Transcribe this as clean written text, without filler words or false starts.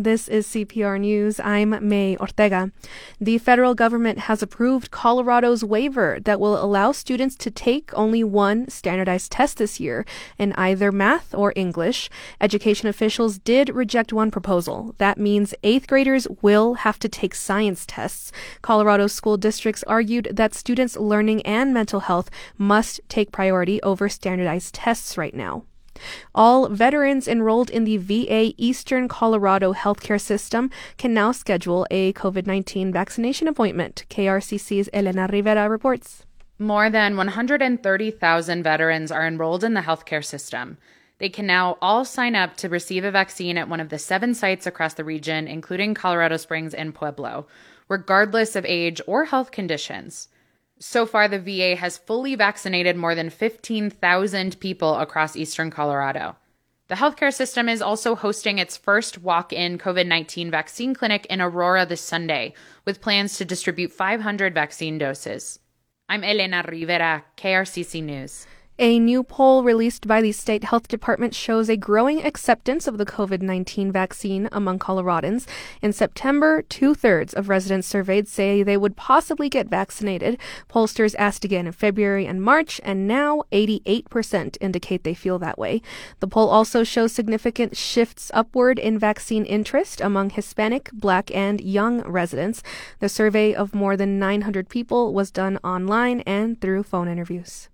This is CPR News. I'm May Ortega. The federal government has approved Colorado's waiver that will allow students to take only one standardized test this year in either math or English. Education officials did reject one proposal. That means 8th graders will have to take science tests. Colorado school districts argued that students' learning and mental health must take priority over standardized tests right now. All veterans enrolled in the VA Eastern Colorado healthcare system can now schedule a COVID-19 vaccination appointment. KRCC's Elena Rivera reports. More than 130,000 veterans are enrolled in the healthcare system. They can now all sign up to receive a vaccine at one of the 7 sites across the region, including Colorado Springs and Pueblo, regardless of age or health conditions. So far, the VA has fully vaccinated more than 15,000 people across eastern Colorado. The healthcare system is also hosting its first walk-in COVID-19 vaccine clinic in Aurora this Sunday, with plans to distribute 500 vaccine doses. I'm Elena Rivera, KRCC News. A new poll released by the state health department shows a growing acceptance of the COVID-19 vaccine among Coloradans. In September, 2/3 of residents surveyed say they would possibly get vaccinated. Pollsters asked again in February and March, and now 88% indicate they feel that way. The poll also shows significant shifts upward in vaccine interest among Hispanic, Black, and young residents. The survey of more than 900 people was done online and through phone interviews.